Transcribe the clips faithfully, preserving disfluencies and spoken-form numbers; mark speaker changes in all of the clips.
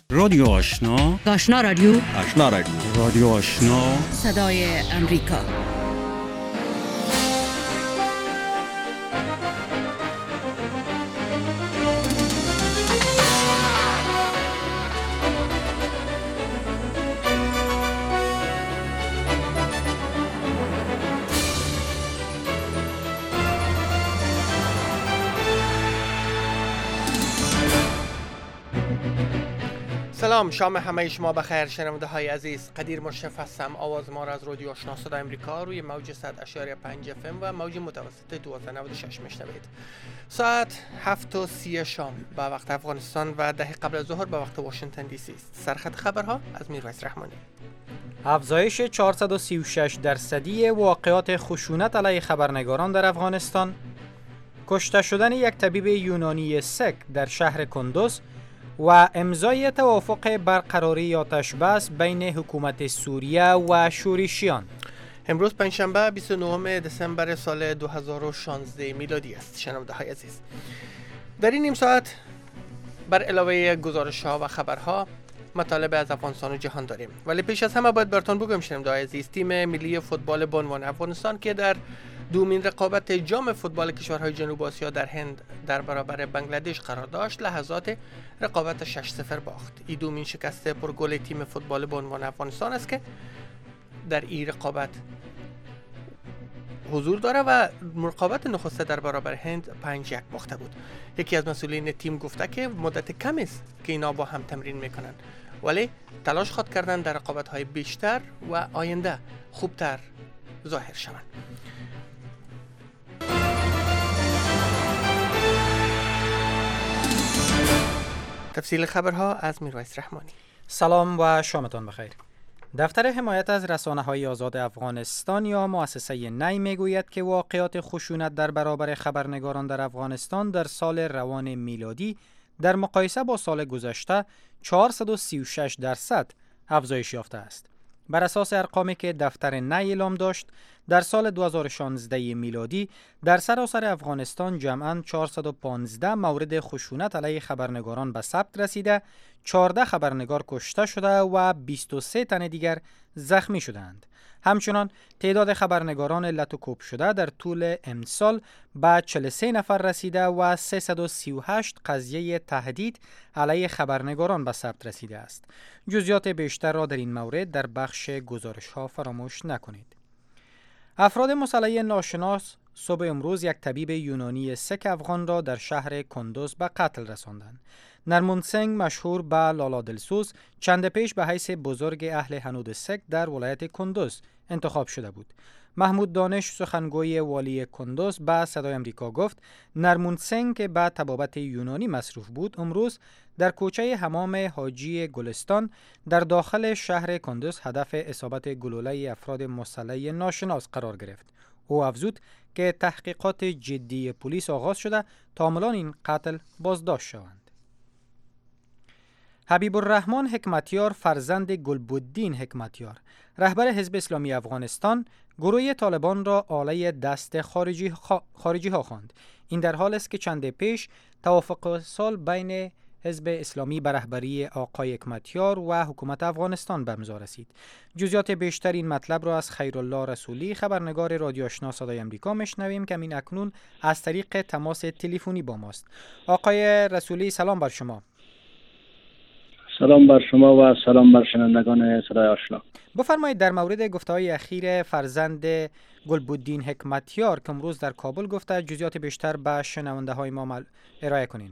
Speaker 1: رادیو آشنا،
Speaker 2: آشنا رادیو
Speaker 3: آشنا رادیو
Speaker 1: رادیو آشنا،
Speaker 2: صدای امریکا.
Speaker 4: سلام، شام همه شما بخیر. شنونده های عزیز، قدیر مشرف هستم. آواز ما را از رادیو آشنا صدای امریکا روی موج صد اشاری پنج اف ام و موج متوسط دوازده نود و شش میشنوید. ساعت هفت و سی شام به وقت افغانستان و ده قبل از ظهر به وقت واشنگتن دی سی است. سرخط خبرها از میرویس رحمانی.
Speaker 5: افزایش چهارصد و سی و شش درصدی واقعات خشونت علیه خبرنگاران در افغانستان، کشته شدن یک طبیب یونانی سک در شهر کندوز و امضای توافق برقراری آتش بس بین حکومت سوریه و شورشیان.
Speaker 4: امروز پنجشنبه بیست و نهم دسامبر سال دو هزار و شانزده میلادی است. شنونده های عزیز، در این نیم ساعت بر علاوه گزارش ها و خبرها مطالب از افغانستان و جهان داریم، ولی پیش از همه باید براتون بگم شنونده های عزیز، تیم ملی فوتبال به عنوان افغانستان که در دومین رقابت جام فوتبال کشورهای جنوب آسیا در هند در برابر بنگلادش قرار داشت، لحظات رقابت شش صفر باخت. این دومین شکست پرگل تیم فوتبال به عنوان افغانستان است که در این رقابت حضور داره و رقابت نخسته در برابر هند پنج یک باخته بود. یکی از مسئولین تیم گفته که مدت کمی است که اینا با هم تمرین میکنن، ولی تلاش خود کردن در رقابت‌های بیشتر و آینده خوبتر ظاهر شوند. تفصیل خبرها از میرویس رحمانی.
Speaker 5: سلام و شامتان بخیر. دفتر حمایت از رسانه‌های آزاد افغانستان یا مؤسسه نی میگوید که واقعات خشونت در برابر خبرنگاران در افغانستان در سال روان میلادی در مقایسه با سال گذشته چهارصد و سی و شش درصد افزایش یافته است. بر اساس ارقامی که دفتر نی اعلام داشت، در سال دو هزار و شانزده میلادی در سراسر افغانستان جمعاً چهارصد و پانزده مورد خشونت علیه خبرنگاران به ثبت رسیده، چهارده خبرنگار کشته شده و بیست و سه تن دیگر زخمی شدند. همچنان تعداد خبرنگاران علت و کوب شده در طول امسال به چهل و سه نفر رسیده و سیصد و سی و هشت قضیه تهدید علیه خبرنگاران به ثبت رسیده است. جزئیات بیشتر را در این مورد در بخش گزارش ها فراموش نکنید. افراد مسلح ناشناس صبح امروز یک طبیب یونانی سک افغان را در شهر کندوز به قتل رساندند. نرمون سنگ مشهور به لالا دلسوز چند پیش به حیث بزرگ اهل هنود سک در ولایت کندوز انتخاب شده بود. محمود دانش سخنگوی والی کندوز به صدای امریکا گفت نرمون سنگ که به طبابت یونانی مصروف بود امروز در کوچه حمام حاجی گلستان در داخل شهر کندوز هدف اصابت گلوله افراد مسلح ناشناس قرار گرفت. او افزود که تحقیقات جدی پلیس آغاز شده تا عاملان این قتل بازداشت شوند. حبیب الرحمن حکمتیار فرزند گلبدین حکمتیار رهبر حزب اسلامی افغانستان گروه طالبان را آله دست خارجی, خا... خارجی ها خواند. این در حال است که چند پیش توافق صلح بین حزب اسلامی به رهبری آقای حکمتیار و حکومت افغانستان به امضا رسید. جزئیات بیشتر این مطلب را از خیرالله رسولی خبرنگار رادیو آشنا صدای امریکا میشنویم که این اکنون از طریق تماس تلفنی با ماست. آقای رسولی سلام بر شما.
Speaker 6: سلام بر شما و سلام بر شنوندگان صدای آشنا.
Speaker 5: بفرمایید در مورد گفته‌های اخیر فرزند گلبدین حکمتیار که امروز در کابل گفته جزئیات بیشتر به شنونده‌های ما ارائه کنین.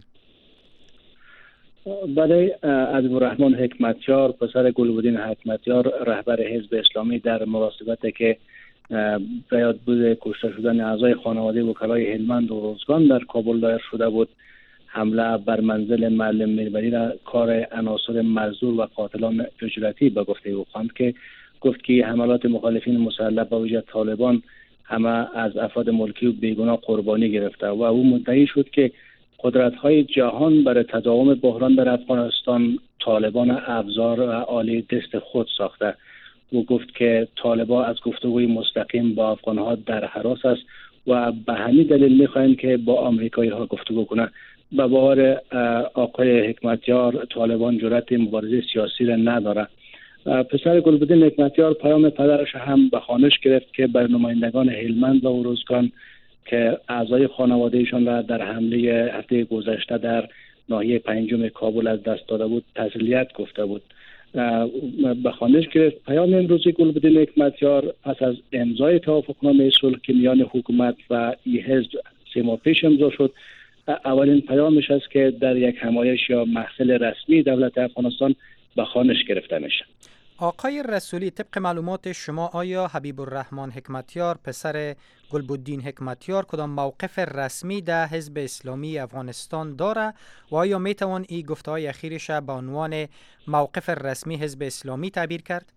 Speaker 6: برای حبیب الرحمن حکمتیار پسر گلبدین حکمتیار رهبر حزب اسلامی در مناسبت که به یادبود کشته شدن اعضای خانواده وکلای هلمند و روزگان در کابل دایر شده بود، حمله بر منزل معلم میربری را کار عناصر مزدور و قاتلان اجرتی به گفته او خواند که گفت که حملات مخالفین مسلح با وجه طالبان همه از افراد ملکی و بیگناه قربانی گرفته و او مدعی شد که قدرت‌های جهان برای تداوم بحران در افغانستان طالبان ابزار و آله دست خود ساخته. او گفت که طالبان از گفتگوی مستقیم با افغان‌ها در هراس است و به همین دلیل می‌خواهند که با آمریکایی‌ها گفتگو کنند. به باور آقای حکمتیار طالبان جرأت مبارزه سیاسی را نداره. پسر گلبدین حکمتیار پیام پدرش هم به خوانش گرفت که بر نمایندگان هلمند و اروزگان که اعضای خانوادهشان را در حمله هفته گذشته در ناحیه پنجم کابل از دست داده بود تسلیت گفته بود. به خوانش گرفت. پیام امروزی گلبدین حکمتیار پس از امضای توافقنامه صلح که میان حکومت و این حزب سه ماه پیش امضا شد، اولین پیامش است که در یک همایش یا محفل رسمی دولت افغانستان به خوانش گرفته میشه.
Speaker 5: آقای رسولی، طبق معلومات شما آیا حبیب الرحمن حکمتیار پسر گلبدین حکمتیار کدام موقف رسمی در حزب اسلامی افغانستان داره و آیا میتوان این گفته‌های اخیرش به عنوان موقف رسمی حزب اسلامی تعبیر کرد؟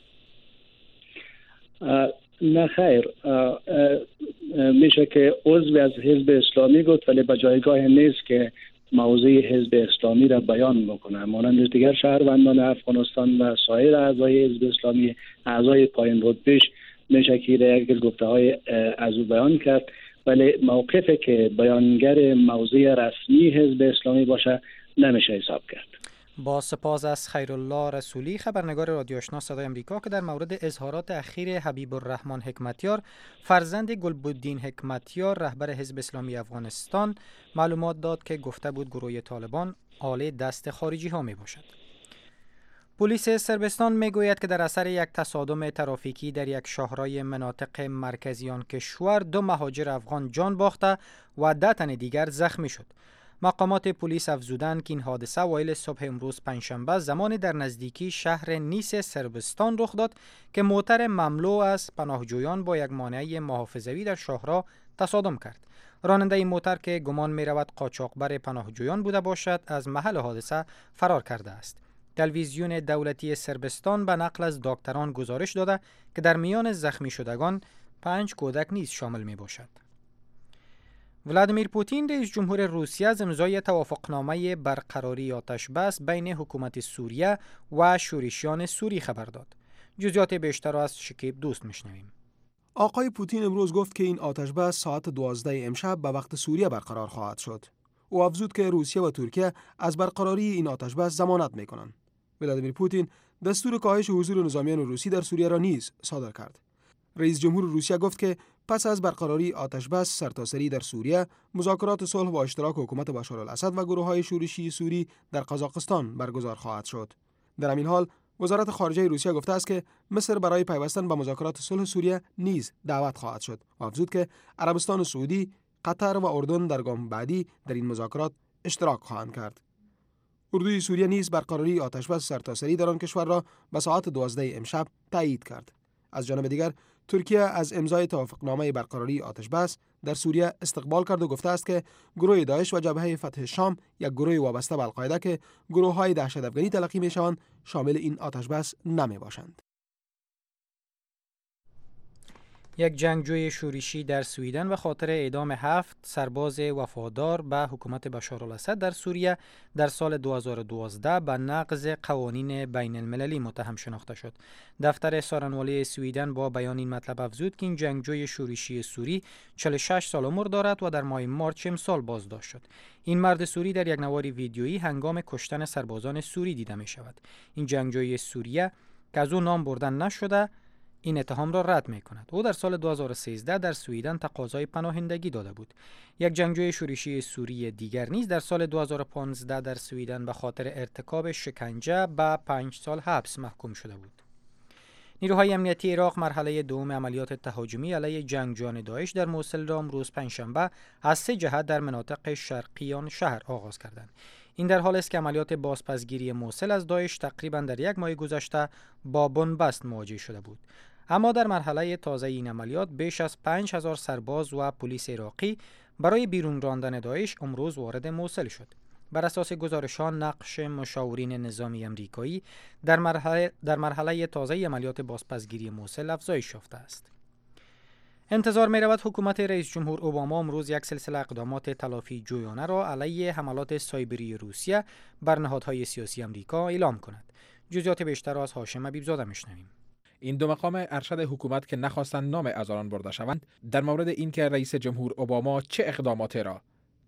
Speaker 6: نه خیر، میشه که عضو از حزب اسلامی گفت ولی به جایگاه نیست که موضع حزب اسلامی را بیان میکنه. مانند دیگر شهروندان افغانستان و سایر اعضای حزب اسلامی، اعضای پایین رتبهش میشه که یک گفته های از او بیان کرد، ولی موقفی که بیانگر موضع رسمی حزب اسلامی باشه نمیشه حساب کرد.
Speaker 5: با سپاس از خیرالله رسولی، خبرنگار رادیو آشنا صدای امریکا، که در مورد اظهارات اخیر حبیب الرحمن حکمتیار فرزند گلبدین حکمتیار رهبر حزب اسلامی افغانستان معلومات داد که گفته بود گروه طالبان آل دست خارجی ها می باشد. پلیس سربستان می گوید که در اثر یک تصادم ترافیکی در یک شاهرای مناطق مرکزی آن کشور دو مهاجر افغان جان باخته و ده تن دیگر زخمی شد. مقامات پلیس افزودند که این حادثه اوایل صبح امروز پنجشنبه زمانی در نزدیکی شهر نیس سربستان رخ داد که موتر مملو از پناهجویان با یک مانع محافظوی در شاهرا تصادم کرد. راننده این موتر که گمان می رود قاچاقبر پناهجویان بوده باشد از محل حادثه فرار کرده است. تلویزیون دولتی سربستان به نقل از دکتران گزارش داده که در میان زخمی شدگان پنج کودک نیز شامل می باشد. ولادیمیر پوتین رئیس جمهور روسیه از امضای توافقنامه برقراری آتش بس بین حکومت سوریه و شورشیان سوری خبر داد. جزئیات بیشتر را از شکیب دوست میشنویم.
Speaker 3: آقای پوتین امروز گفت که این آتش بس ساعت دوازده امشب به وقت سوریه برقرار خواهد شد. او افزود که روسیه و ترکیه از برقراری این آتش بس ضمانت میکنند. ولادیمیر پوتین دستور کاهش حضور نظامیان روسی در سوریه را نیز صادر کرد. رئیس جمهور روسیه گفت که پس از برقراری آتش بس سرتاسری در سوریه، مذاکرات صلح با اشتراک حکومت بشار الاسد و گروه‌های شورشی سوری در قزاقستان برگزار خواهد شد. در همین حال، وزارت خارجه روسیه گفته است که مصر برای پیوستن به مذاکرات صلح سوریه نیز دعوت خواهد شد و افزود که عربستان سعودی، قطر و اردن در گام بعدی در این مذاکرات اشتراک خواهند کرد. اردوی سوریه نیز برقراری آتش بس سرتاسری در آن کشور را به ساعت دوازده امشب تایید کرد. از جانب دیگر، ترکیه از امضای توافقنامه برقراری آتش بس در سوریه استقبال کرد و گفته است که گروه داعش و جبهه فتح شام یک گروه وابسته به القاعده که گروه‌های دهشت افغانی تلقی می‌شوند شامل این آتش بس نمی‌باشند.
Speaker 5: یک جنگجوی شورشی در سویدن به خاطر اعدام هفت سرباز وفادار به حکومت بشار الاسد در سوریه در سال دو هزار و دوازده به نقض قوانین بین المللی متهم شناخته شد. دفتر سارنوالی سویدن با بیان این مطلب افزود که این جنگجوی شورشی سوری چهل و شش سال عمر دارد و در ماه مارچ امسال بازداشت شد. این مرد سوری در یک نوار ویدیویی هنگام کشتن سربازان سوری دیده می شود. این جنگجوی سوریه که از او نام بردن نشده این اتهام را رد می کند. او در سال دو هزار و سیزده در سویدن تقاضای پناهندگی داده بود. یک جنگجوی شورشی سوری دیگر نیز در سال دو هزار و پانزده در سویدن به خاطر ارتکاب شکنجه به پنج سال حبس محکوم شده بود. نیروهای امنیتی عراق مرحله دوم عملیات تهاجمی علیه جنگجویان داعش در موصل را امروز پنجشنبه از سه جهت در مناطق شرقی آن شهر آغاز کردند. این در حالی است که عملیات بازپسگیری موصل از داعش تقریبا در یک ماه گذشته با بنبست مواجه شده بود. اما در مرحله تازه این عملیات بیش از پنج هزار سرباز و پلیس عراقی برای بیرون راندن داعش امروز وارد موصل شد. بر اساس گزارش‌ها نقش مشاورین نظامی امریکایی در مرحله در مرحله تازه عملیات بازپسگیری موصل افزایش یافته است. انتظار می رود حکومت رئیس جمهور اوباما امروز یک سلسله اقدامات تلافی جویانه را علیه حملات سایبری روسیه بر نهادهای سیاسی امریکا اعلام کند. جزئیات بیشتر را از هاشم حبیبزاده میشنویم.
Speaker 7: این دو مقام ارشد حکومت که نخواستند نام از آن برده شوند در مورد اینکه رئیس جمهور اوباما چه اقداماتی را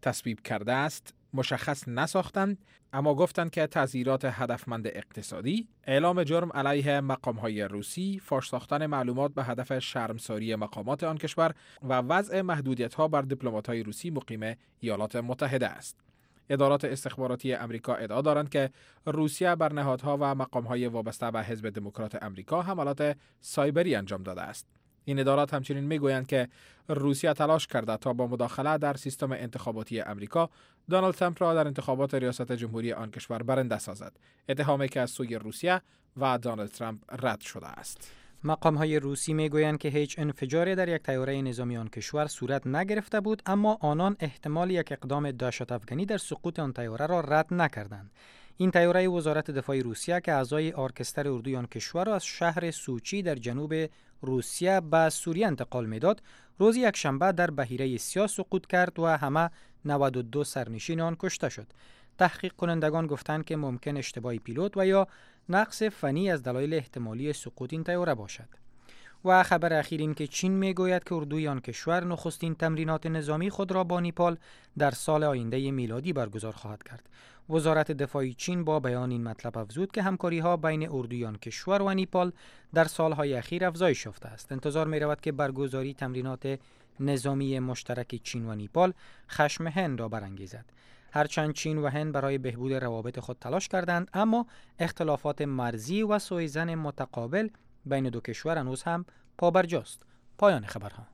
Speaker 7: تصویب کرده است مشخص نساختند، اما گفتند که تظاهرات هدفمند اقتصادی، اعلام جرم علیه مقام‌های روسی، فاش ساختن معلومات به هدف شرمساری مقامات آن کشور و وضع محدودیت‌ها بر دیپلمات‌های روسی مقیم ایالات متحده است. ادارات استخباراتی امریکا ادعا دارند که روسیه بر نهادها و مقام‌های وابسته به حزب دموکرات امریکا حملات سایبری انجام داده است. این ادارات همچنین میگویند که روسیه تلاش کرده تا با مداخله در سیستم انتخاباتی امریکا دونالد ترامپ را در انتخابات ریاست جمهوری آن کشور برنده سازد، اتهامی که از سوی روسیه و دونالد ترامپ رد شده است.
Speaker 5: مقام‌های روسی میگویند که هیچ انفجاری در یک طیاره نظامی آن کشور صورت نگرفته بود، اما آنان احتمال یک اقدام دهشت افکنی در سقوط آن طیاره را رد نکردند. این طیاره وزارت دفاع روسیه که اعضای ارکستر اردوی آن کشور را از شهر سوچی در جنوب روسیه به سوریه انتقال میداد، روز یکشنبه در بحیره سیاه سقوط کرد و همه نود و دو سرنشین آن کشته شد. تحقیق کنندگان گفتند که ممکن اشتباه پیلوت و یا نقص فنی از دلایل احتمالی سقوط این طیاره باشد. و خبر اخیر این که چین میگوید که اردوی آن کشور نخستین تمرینات نظامی خود را با نیپال در سال آینده میلادی برگزار خواهد کرد. وزارت دفاع چین با بیان این مطلب افزود که همکاری‌ها بین اردوی آن کشور و نیپال در سالهای اخیر افزایش یافته است. انتظار می‌رود که برگزاری تمرینات نظامی مشترک چین و نیپال خشم هند را برانگیزد. هرچند چین و هند برای بهبود روابط خود تلاش کردند، اما اختلافات مرزی و سوءظن متقابل بین دو کشور هنوز هم پابرجاست. پایان خبرها.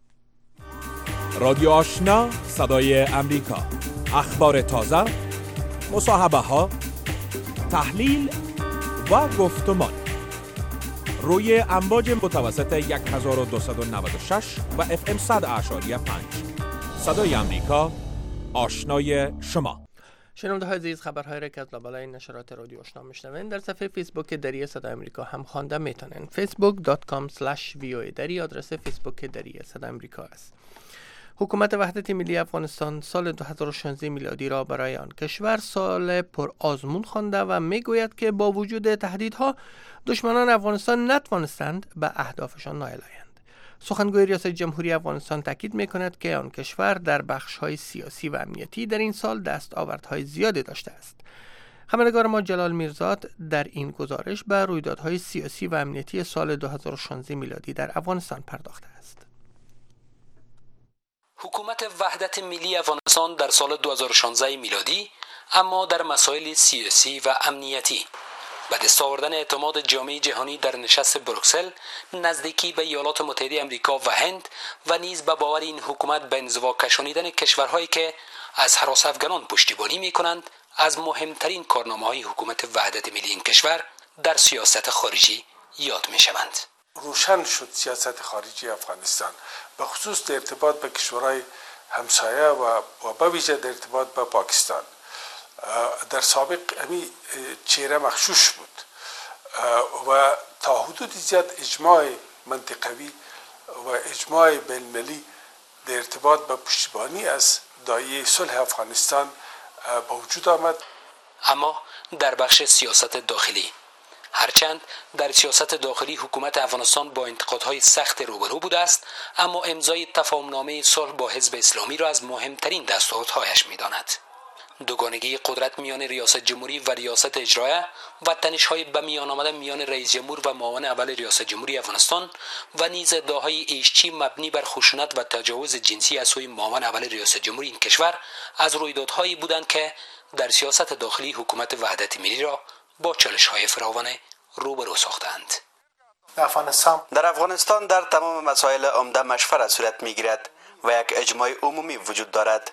Speaker 8: رادیو آشنا، صدای امریکا، اخبار تازه، مصاحبه ها، تحلیل و گفتمان روی امواج متوسط هزار و دویست و نود و شش و اف ام صد اعشاری پنج. صدای امریکا، آشنای شما.
Speaker 4: شنونده های عزیز، خبرهای را که از لابلای نشرات رادیو آشنا میشنوین در صفحه فیسبوک دری صدای امریکا هم خوانده میتونین. فیسبوک دات کام اسلش وی او ای دری آدرس فیسبوک دری صدای امریکا است. حکومت وحدت ملی افغانستان سال دو هزار و شانزده میلادی را برای آن کشور سال پر آزمون خوانده و میگوید که با وجود تهدیدها دشمنان افغانستان نتوانستند به اهدافشان نائل آیند. سخنگوی ریاست جمهوری افغانستان تاکید میکند که آن کشور در بخش‌های سیاسی و امنیتی در این سال دستاوردهای زیادی داشته است. خبرنگار ما جلال میرزاد در این گزارش به رویدادهای سیاسی و امنیتی سال دو هزار و شانزده میلادی در افغانستان پرداخته است.
Speaker 9: حکومت وحدت ملی افغانستان در سال دو هزار و شانزده میلادی اما در مسائل سیاسی و امنیتی به دست آوردن اعتماد جامعه جهانی در نشست بروکسل، نزدیکی به ایالات متحده آمریکا و هند و نیز به باور این حکومت به انزوا کشانیدن کشورهایی که از هراس افغانان پشتیبانی می‌کنند از مهمترین کارنامه‌های حکومت وحدت ملی این کشور در سیاست خارجی یاد می‌شوند.
Speaker 10: روشن شد سیاست خارجی افغانستان به خصوص در ارتباط به کشورهای همسایه و به ویژه در ارتباط به پاکستان. در سابق امی چهره مخشوش بود و تا حدود زیاد اجماع منطقوی و اجماع بین‌المللی در ارتباط به پشتیبانی از دایره صلح افغانستان به وجود آمد.
Speaker 9: اما در بخش سیاست داخلی، هرچند در سیاست داخلی حکومت افغانستان با انتقادهای سخت روبرو بوده است، اما امضای تفاهمنامه صلح با حزب اسلامی را از مهمترین دستاوردهایش می‌داند. دوگانگی قدرت میان ریاست جمهوری و ریاست اجرایه و تنش‌های به میان آمده میان رئیس جمهور و معاون اول ریاست جمهوری افغانستان و نیز ادعاهای ایشچی مبنی بر خشونت و تجاوز جنسی از سوی معاون اول ریاست جمهوری این کشور از رویدادهایی بودند که در سیاست داخلی حکومت وحدت ملی را با چالش‌های فراوان روبرو ساختند.
Speaker 11: افغانستان در افغانستان در تمام مسائل عمده مشورت صورت می‌گیرد و یک اجماع عمومی وجود دارد.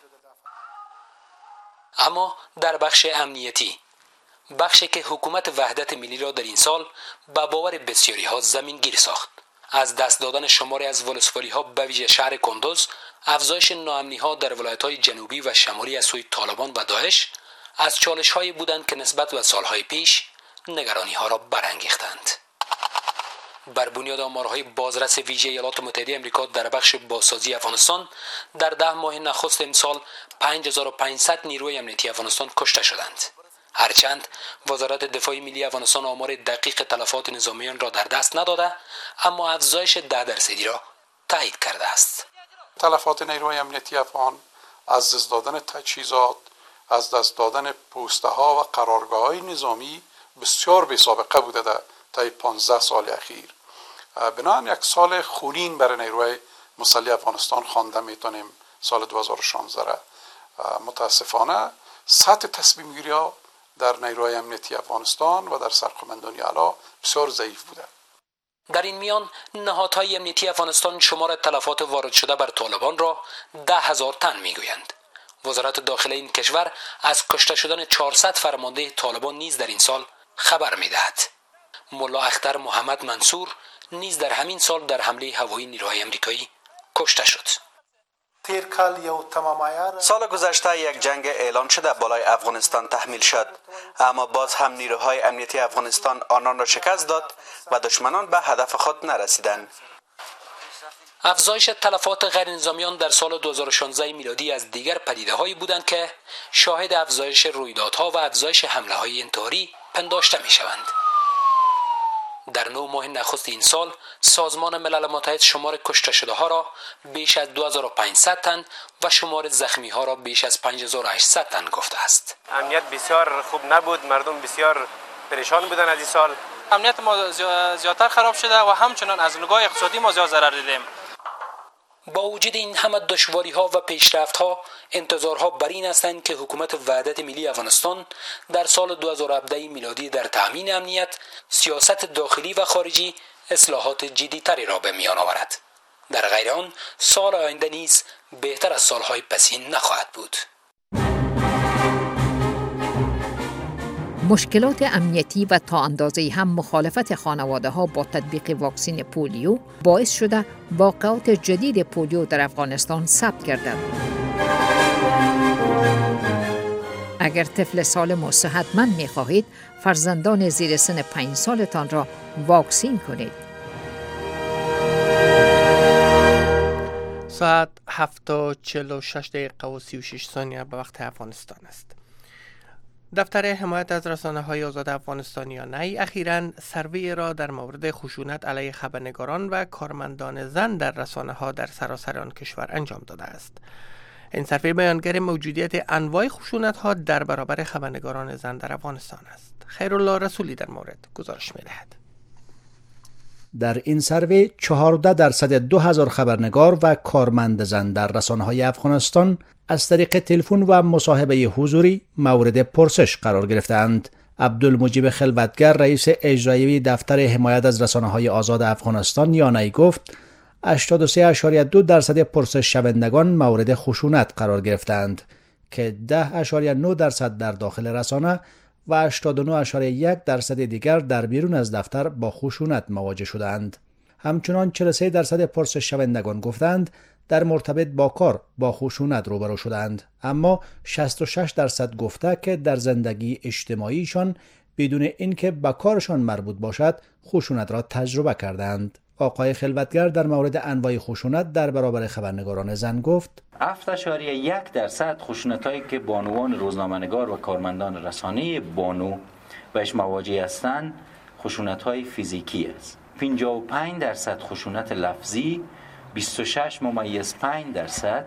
Speaker 9: اما در بخش امنیتی، بخشی که حکومت وحدت ملی را در این سال به باور بسیاری ها زمین گیر ساخت، از دست دادن شماری از ولسوالی ها به ویژه شهر کندوز، افزایش ناامنی ها در ولایت های جنوبی و شمالی از سوی طالبان و داعش، از چالش هایی بودند که نسبت به سالهای پیش نگرانی ها را برانگیختند. بر بنیاد آمارهای بازرس ویژه ایالات متحده آمریکا در بخش بازسازی افغانستان، در ده ماه نخست امسال پنج هزار و پانصد نیروی امنیتی افغانستان کشته شدند. هرچند وزارت دفاع ملی افغانستان آمار دقیق تلفات نظامیان را در دست نداده، اما افزایش ده درصدی را تایید کرده است.
Speaker 12: تلفات نیروی امنیتی افغان
Speaker 10: از دست دادن تجهیزات، از دست دادن پوسته ها و قرارگاه های نظامی بسیار بی سابقه بوده در طی پانزده سال اخیر. بنابراین یک سال خونین برای نیروهای مسلح افغانستان خوانده میتونیم سال دو هزار و شانزده را. متاسفانه سطح تصمیم گیری ها در نیروهای امنیتی افغانستان و در سرقمندانی اعلی بسیار ضعیف بوده.
Speaker 9: در این میان نهادهای امنیتی افغانستان شمار تلفات وارد شده بر طالبان را ده هزار تن میگویند. وزارت داخله این کشور از کشته شدن چهارصد فرمانده طالبان نیز در این سال خبر میدهد. ملا اختر محمد منصور نیز در همین سال در حمله هوایی نیروهای امریکایی کشته شد.
Speaker 11: سال گذشته یک جنگ اعلان شده بالای افغانستان تحمیل شد، اما باز هم نیروهای امنیتی افغانستان آنان را شکست داد و دشمنان به هدف خود نرسیدند.
Speaker 9: افزایش تلفات غیر نظامیان در سال دو هزار و شانزده میلادی از دیگر پدیده‌هایی بودند که شاهد افزایش رویدادها و افزایش حمله‌های انتحاری پنداشته می‌شوند. در نه ماه نخست این سال سازمان ملل متحد شمار کشته شده ها را بیش از دو هزار و پانصد تن و شمار زخمی ها را بیش از پنج هزار و هشتصد تن گفته است.
Speaker 12: امنیت بسیار خوب نبود، مردم بسیار پریشان بودند از این سال. امنیت ما زیادتر خراب شده و همچنان از نگاه اقتصادی ما زیاد ضرر دیدیم.
Speaker 9: با وجود این همه دشواری ها و پیشرفت ها، انتظارها بر این هستند که حکومت وحدت ملی افغانستان در سال دو هزار و هفده میلادی در تامین امنیت، سیاست داخلی و خارجی اصلاحات جدی‌تری را به میان آورد. در غیر آن سال آینده نیز بهتر از سالهای پسین نخواهد بود.
Speaker 2: مشکلات امنیتی و تا اندازه‌ای هم مخالفت خانواده ها با تطبیق واکسن پولیو باعث شده واقعات جدید پولیو در افغانستان ثبت گردد. اگر طفل سالم و صحتمند می خواهید، فرزندان زیر سن پنج سالتان را واکسین کنید.
Speaker 4: ساعت هفت و چهل و شش دقیقه و سی و شش ثانیه به وقت افغانستان است. دفتر حمایت از رسانه‌های آزاد افغانستان یا نی اخیراً سروی را در مورد خشونت علیه خبرنگاران و کارمندان زن در رسانه‌ها در سراسر آن کشور انجام داده است. این سروی بیانگر موجودیت انواع خشونت‌ها در برابر خبرنگاران زن در افغانستان است. خیرالله رسولی در مورد گزارش می‌دهد.
Speaker 13: در این سروی چهارده درصد دو هزار خبرنگار و کارمند زن در رسانه‌های افغانستان از طریق تلفن و مصاحبه حضوری مورد پرسش قرار گرفتند. عبدالمجیب خلوتگر رئیس اجرایی دفتر حمایت از رسانه‌های آزاد افغانستان یا نی گفت هشتاد و سه ممیز دو درصد پرسش شوندگان مورد خشونت قرار گرفتند که ده ممیز نه درصد در داخل رسانه و هشتاد و نه ممیز یک درصد دیگر در بیرون از دفتر با خشونت مواجه شدند. همچنان چهل و سه درصد پرسش شوندگان گفتند در مرتبط با کار با خشونت روبرو شدند، اما شصت و شش درصد گفته که در زندگی اجتماعیشان بدون اینکه به کارشان مربوط باشد خشونت را تجربه کردند. آقای خلوتگر در مورد انواع خشونت در برابر خبرنگاران زن گفت
Speaker 14: هفت ممیز یک درصد خشونت‌هایی که بانوان روزنامه‌نگار و کارمندان رسانه بانو بهش مواجه هستند خشونت‌های فیزیکی است. پنجاه و پنج درصد خشونت لفظی، بیست و شش ممیز پنج درصد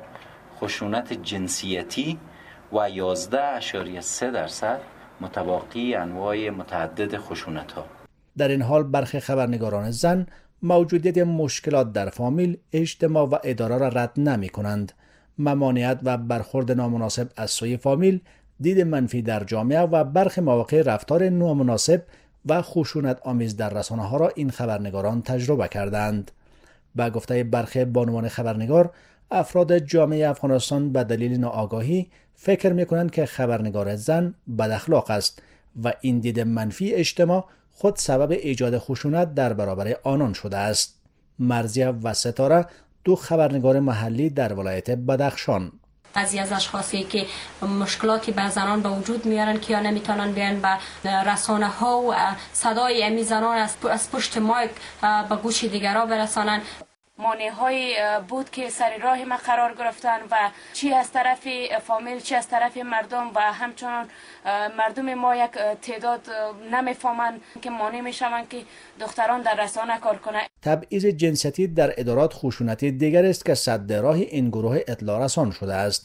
Speaker 14: خشونت جنسیتی و یازده ممیز سه درصد متباقی انواع متعدد خشونت‌ها.
Speaker 13: در این حال برخی خبرنگاران زن موجودیت مشکلات در فامیل، اجتماع و اداره را رد نمی کنند. ممانعت و برخورد نامناسب از سوی فامیل، دید منفی در جامعه و برخی مواقع رفتار نامناسب و خشونت آمیز در رسانه ها را این خبرنگاران تجربه کردند. با گفته برخی بانوان خبرنگار، افراد جامعه افغانستان به دلیل ناآگاهی فکر می کنند که خبرنگار زن بد اخلاق است و این دید منفی اجتماع خود سبب ایجاد خشونت در برابر آنان شده است. مرضیه و ستاره دو خبرنگار محلی در ولایت بدخشان.
Speaker 15: بعضی از اشخاصی که مشکلاتی به زنان به وجود میارن که یا نمیتونن بیان به رسانه ها و صدای امی زنان از پشت مایک به گوش دیگران برسانن.
Speaker 16: مانع های بود که سر راه ما قرار گرفتن و چی از طرف فامیل چی از طرف مردم و همچنان مردم ما یک تعداد نمیفهمن که مانع میشون که دختران در رسانه کار کنند.
Speaker 13: تبعیض جنسیتی در ادارات خشونتی دیگر است که سد راه این گروه اطلاع رسان شده است.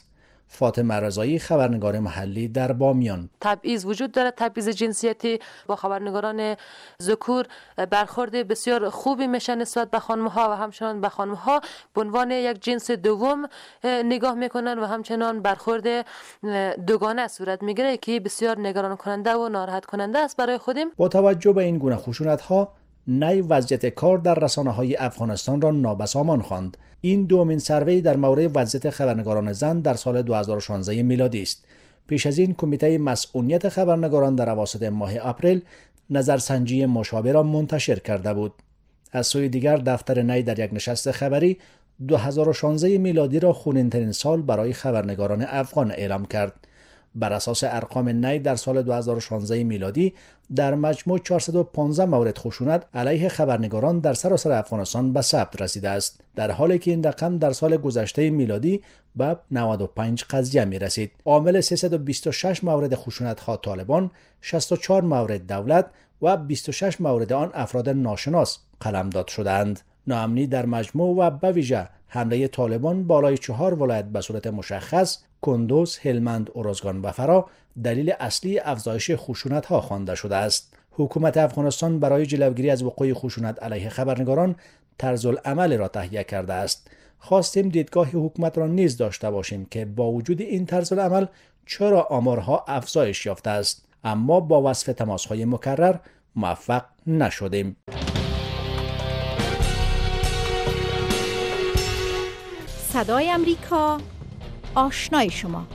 Speaker 13: فاطمه رضایی خبرنگار محلی در بامیان.
Speaker 17: تبعیض وجود دارد، تبعیض جنسیتی. با خبرنگاران ذکور برخورد بسیار خوبی میشه نسبت به خانم‌ها و همچنان به خانم‌ها به عنوان یک جنس دوم نگاه میکنن و همچنان برخورد دوگانه صورت میگیره که بسیار نگران کننده و ناراحت کننده است برای خودم.
Speaker 13: با توجه به این گونه خشونت‌ها، نی وضعیت کار در رسانه‌های افغانستان را نابسامان خواند. این دومین سروی در مورد وضعیت خبرنگاران زن در سال دو هزار و شانزده میلادی است. پیش از این کمیته مسئولیت خبرنگاران در اواسط ماه اپریل نظرسنجی مشابه را منتشر کرده بود. از سوی دیگر دفتر نی در یک نشست خبری دو هزار و شانزده میلادی را خونین‌ترین سال برای خبرنگاران افغان اعلام کرد. بر اساس ارقام نی در سال دو هزار و شانزده میلادی در مجموع چهارصد و پانزده مورد خشونت علیه خبرنگاران در سراسر افغانستان به ثبت رسیده است، در حالی که این رقم در سال گذشته میلادی به نود و پنج قضیه می رسید. عامل سیصد و بیست و شش مورد خشونت ها طالبان، شصت و چهار مورد دولت و بیست و شش مورد آن افراد ناشناس قلمداد شدند. ناامنی در مجموع و به ویژه حمله طالبان بالای چهار ولایت به صورت مشخص، کندوز، هلمند، اروزگان و فرا دلیل اصلی افزایش خشونت ها خوانده شده است. حکومت افغانستان برای جلوگیری از وقوع خشونت علیه خبرنگاران طرز العمل را تهیه کرده است. خواستیم دیدگاه حکومت را نیز داشته باشیم که با وجود این طرز العمل چرا آمارها افزایش یافته است، اما با وصف تماس‌های مکرر موفق نشدیم.
Speaker 18: صدای امریکا، آشنای شما.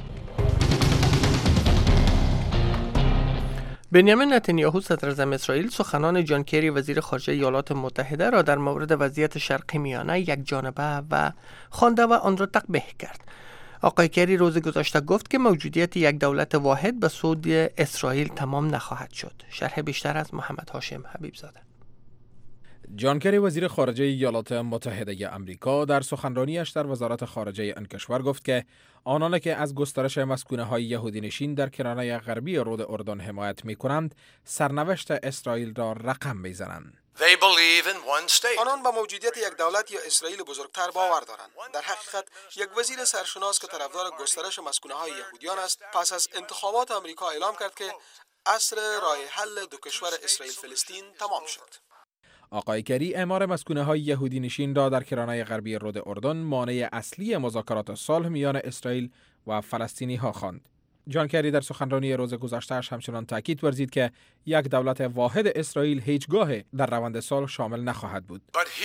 Speaker 4: بنیامین نتانیاهو صدراعظم اسرائیل سخنان جان کری وزیر خارجه ایالات متحده را در مورد وضعیت شرق میانه یک جانبه و خوانده و آن را تقبیح کرد. آقای کری روز گذشته گفت که موجودیت یک دولت واحد به سود اسرائیل تمام نخواهد شد. شرح بیشتر از محمد هاشم حبیب زاده.
Speaker 7: جان کری وزیر خارجه ایالات متحده آمریکا در سخنرانیش در وزارت خارجه آن کشور گفت که آنان که از گسترش مسکونه های یهودی نشین در کرانه غربی رود اردن حمایت می کنند سرنوشت اسرائیل را رقم می زنند.
Speaker 3: آنان به موجودیت یک دولت یا اسرائیل بزرگتر باور دارند. در حقیقت یک وزیر سرشناس که طرفدار گسترش مسکونه های یهودیان است پس از انتخابات آمریکا اعلام کرد که عصر راه حل دو کشور اسرائیل فلسطین تمام شد.
Speaker 7: آقای کری اعمار مسکونه های یهودی نشین را در کرانه غربی رود اردن مانع اصلی مذاکرات صلح میان اسرائیل و فلسطینی ها خواند. جان کری در سخنرانی روز گذشته‌اش همچنان تاکید ورزید که یک دولت واحد اسرائیل هیچگاه در روند صلح شامل نخواهد بود.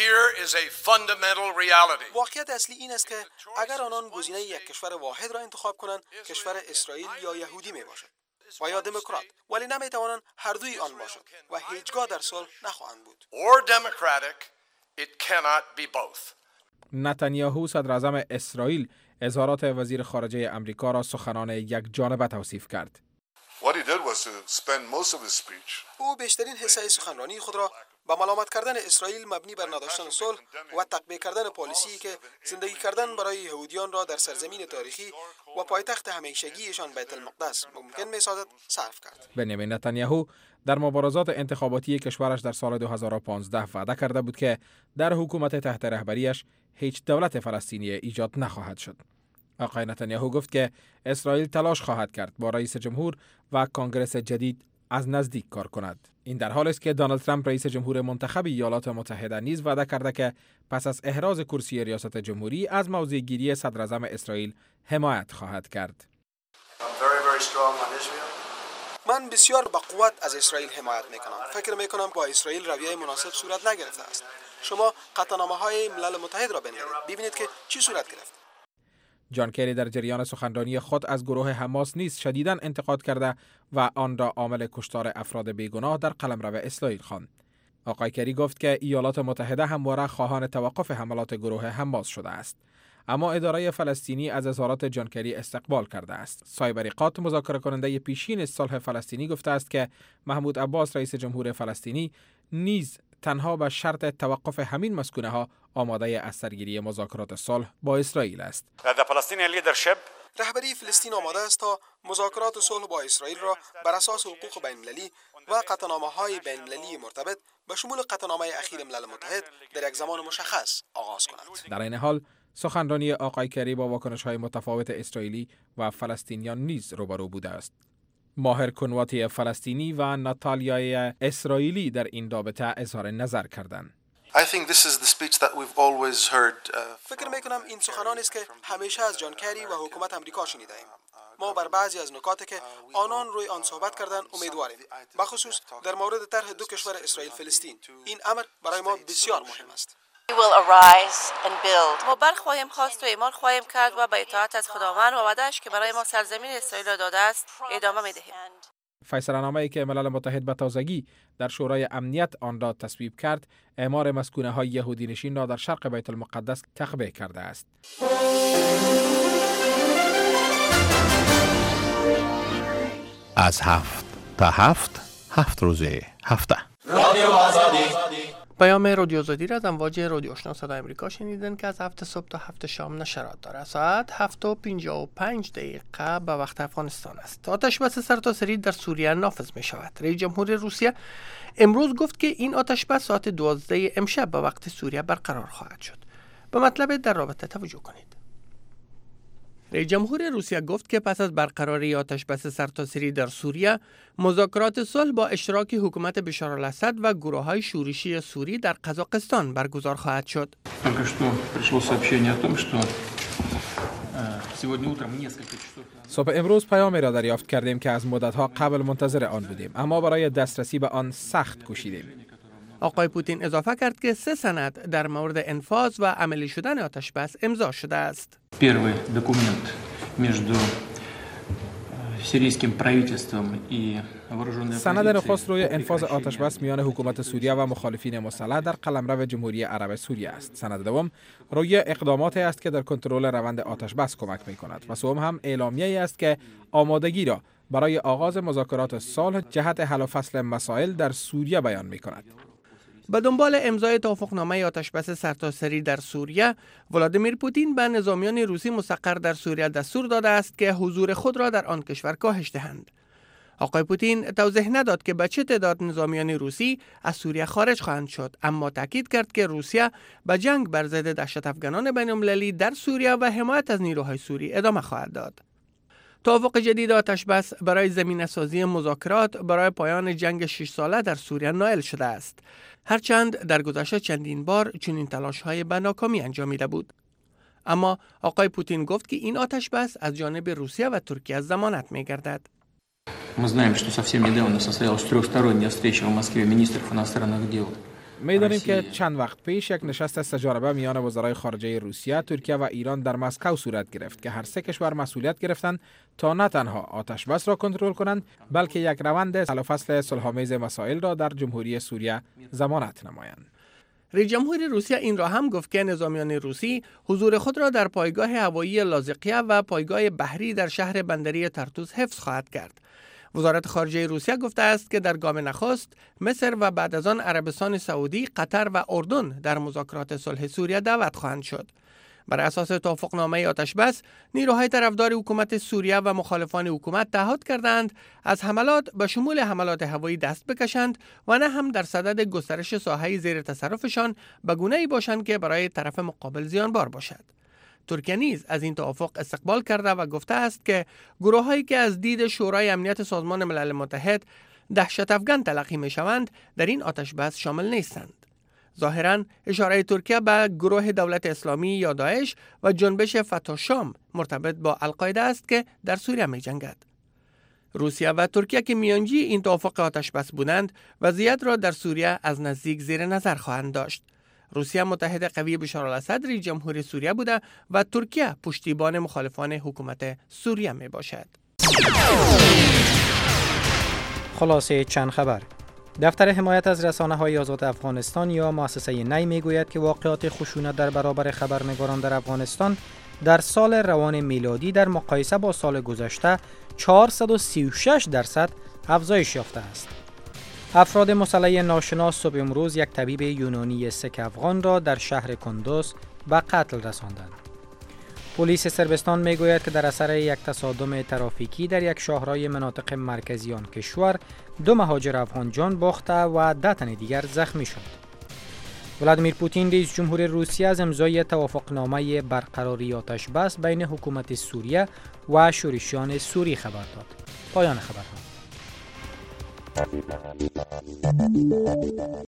Speaker 3: واقعیت اصلی این است که اگر آنان گزینه یک کشور واحد را انتخاب کنند، کشور اسرائیل یا یهودی می باشد و یا دموکرات، ولی نمی توانند هر دوی آن باشد و هیچگاه در صلح نخواهند بود.
Speaker 7: نتانیاهو صدراعظم اسرائیل اظهارات وزیر خارجه امریکا را سخنان یک جانبه توصیف کرد.
Speaker 3: او بیشترین حصه سخنرانی خود را با ملامت کردن اسرائیل مبنی بر نداشتن صلح و تطبیق کردن پالیسی که زندگی کردن برای یهودیان را در سرزمین تاریخی و پایتخت همیشگیشان بیت المقدس ممکن می‌سازد صرف کرد.
Speaker 7: بنیامین نتانیاهو در مبارزات انتخاباتی کشورش در سال دو هزار و پانزده وعده کرده بود که در حکومت تحت رهبریش هیچ دولت فلسطینی ایجاد نخواهد شد. آقای نتانیاهو گفت که اسرائیل تلاش خواهد کرد با رئیس جمهور و کنگره جدید از نزدیک کار کند. این در حالی است که دونالد ترامپ رئیس جمهور منتخب ایالات متحده نیز وعده کرده که پس از احراز کرسی ریاست جمهوری از موضع‌گیری صدراعظم اسرائیل حمایت خواهد کرد.
Speaker 3: من بسیار با قوت از اسرائیل حمایت میکنم. فکر میکنم با اسرائیل رویه مناسب صورت نگرفته است. شما قطعنامه‌های ملل متحد را بنگرید. ببینید که چی صورت گرفت.
Speaker 7: جان کری در جریان سخنرانی خود از گروه حماس نیز شدیداً انتقاد کرده و آن را عامل کشتار افراد بیگناه در قلمرو اسرائیل خواند. آقای کری گفت که ایالات متحده همواره خواهان توقف حملات گروه حماس شده است. اما اداره فلسطینی از اظهارات جان کری استقبال کرده است. سایبریقات مذاکره کننده پیشین صلح فلسطینی گفته است که محمود عباس رئیس جمهور فلسطینی نیز تنها به شرط توقف همین مسکونه ها آماده از سرگیری مذاکرات صلح با اسرائیل است.
Speaker 3: رهبری فلسطین آماده است تا مذاکرات صلح با اسرائیل را بر اساس حقوق بین المللی و قطعنامه‌های بین المللی مرتبط به شمول قطعنامه اخیر ملل متحد در یک زمان مشخص آغاز کند.
Speaker 7: در این حال سخنرانی آقای کری با واکنش‌های متفاوت اسرائیلی و فلسطینیان نیز روبرو بوده است. ماهر کنواتی فلسطینی و ناتالیای اسرائیلی در این رابطه اظهار نظر کردند.
Speaker 3: فکر میکنم این سخنانی است که همیشه از جان کری و حکومت امریکا شنیده ایم. ما بر بعضی از نکاتی که آنان روی آن صحبت کردن امیدواریم، بخصوص در مورد طرح دو کشور اسرائیل فلسطین. این امر برای ما بسیار مهم است.
Speaker 19: ما برخواهیم خواست و اعمال خواهیم کرد و به اطاعت از خداوند و وعده‌اش که برای ما سرزمین اسرائیل را داده است ادامه می‌دهیم.
Speaker 7: فیصله‌نامه‌ای که ملل متحد به تازگی در شورای امنیت آن را تصویب کرد، اعمار مسکونه‌های یهودی نشین را در شرق بیت المقدس تخبیه کرده است.
Speaker 20: از هفت تا هفت، هفت روزه هفته.
Speaker 4: رادیو آزادی. پیام رادیو آزادی را از امواج رادیو آشنا صدای امریکا شنیدن که از هفت صبح تا هفت شام نشرات داره. ساعت هفت و پنجاه و پنج دقیقه به وقت افغانستان است. آتش بس سرتاسری در سوریه نافذ می شود. رئیس جمهور روسیه امروز گفت که این آتش بس ساعت دوازده امشب به وقت سوریه برقرار خواهد شد. به مطلب در رابطه توجه کنید. رئیس جمهور روسیه گفت که پس از برقراری آتش بس سرتاسری در سوریه، مذاکرات صلح با اشتراک حکومت بشار الاسد و گروه‌های شورشی سوری در قزاقستان برگزار خواهد شد.
Speaker 7: صبح امروز پیامی را دریافت کردیم که از مدت‌ها قبل منتظر آن بودیم، اما برای دسترسی به آن سخت کوشیدیم.
Speaker 4: آقای پوتین اضافه کرد که سه سند در مورد انفاذ و عملی شدن آتش بس امضا شده است.
Speaker 21: Первый документ между сирийским правительством и вооруженной
Speaker 7: سند نخست روی انفاذ آتش بس میان حکومت سوریه و مخالفین مسلح در قلمرو جمهوری عرب سوریه است. سند دوم روی اقداماتی است که در کنترل روند آتش بس کمک می‌کند و سوم هم اعلامیه‌ای است که آمادگی را برای آغاز مذاکرات صلح جهت حل و فصل مسائل در سوریه بیان می‌کند.
Speaker 4: به دنبال امضای توافقنامه آتشبس سرتاسری در سوریه، ولادیمیر پوتین به نظامیان روسی مستقر در سوریه دستور داده است که حضور خود را در آن کشور کاهش دهند. آقای پوتین توضیح نداد که به چه تعداد نظامیان روسی از سوریه خارج خواهند شد، اما تاکید کرد که روسیه به جنگ بر ضد دهشت افغانان بین‌المللی در سوریه و حمایت از نیروهای سوری ادامه خواهد داد. توافق جدید آتشبس برای زمینه‌سازی مذاکرات برای پایان جنگ شش ساله در سوریه نائل شده است، هرچند در گذشته چندین بار چنین تلاش‌های به ناکامی انجامیده بود. اما آقای پوتین گفت که این آتشبس از جانب روسیه و ترکیه ضمانت می‌گردد.
Speaker 21: Мы знаем, что совсем недавно состоялась трехсторонняя встреча в Москве министров иностранных дел.
Speaker 7: می‌دانیم که چند وقت پیش یک نشست سه‌جانبه میان وزرای خارجه روسیه، ترکیه و ایران در مسکو صورت گرفت که هر سه کشور مسئولیت گرفتند تا نه تنها آتش بس را کنترل کنند، بلکه یک روند حل و فصل صلح‌آمیز مسائل را در جمهوری سوریه ضمانت نمایند.
Speaker 4: رئیس جمهور روسیه این را هم گفت که نظامیان روسی حضور خود را در پایگاه هوایی لاذقیه و پایگاه بحری در شهر بندری ترتوز حفظ خواهد کرد. وزارت خارجه روسیه گفته است که در گام نخست مصر و بعد از آن عربستان سعودی، قطر و اردن در مذاکرات صلح سوریه دعوت خواهند شد. بر اساس توافقنامه آتشبس، نیروهای طرفدار حکومت سوریه و مخالفان حکومت تعهد کردند از حملات به شمول حملات هوایی دست بکشند و نه هم در صدد گسترش ساحه زیر تصرفشان به گونه‌ای باشند که برای طرف مقابل زیانبار باشد. ترکیه نیز از این توافق استقبال کرده و گفته است که گروه‌هایی که از دید شورای امنیت سازمان ملل متحد دهشت افغان تلقی می‌شوند در این آتشبس شامل نیستند. ظاهراً اشاره ترکیه به گروه دولت اسلامی یا داعش و جنبش فتح شام مرتبط با القاعده است که در سوریه می‌جنگد. روسیه و ترکیه که میانجی این توافق آتشبس بودند، وضعیت را در سوریه از نزدیک زیر نظر خواهند داشت. روسیه متحد قوی بشار الاسد رئیس جمهور سوریه بوده و ترکیه پشتیبان مخالفان حکومت سوریه می باشد.
Speaker 5: خلاصه چند خبر. دفتر حمایت از رسانه‌های آزاد افغانستان یا مؤسسه نی میگوید که واقعات خشونت در برابر خبرنگاران در افغانستان در سال روان میلادی در مقایسه با سال گذشته چهارصد و سی و شش درصد افزایش یافته است. افراد مسلح ناشناس صبح امروز یک طبیب یونانی سک افغان را در شهر کندوز به قتل رساندند. پلیس سربستان میگوید که در اثر یک تصادم ترافیکی در یک شاهرای مناطق مرکزی آن کشور دو مهاجر افغان جان باخته و ده تن دیگر زخمی شد. ولادیمیر پوتین رئیس جمهور روسیه از امضای توافقنامه برقراری آتش بس بین حکومت سوریه و شورشیان سوری خبر داد. پایان خبرها.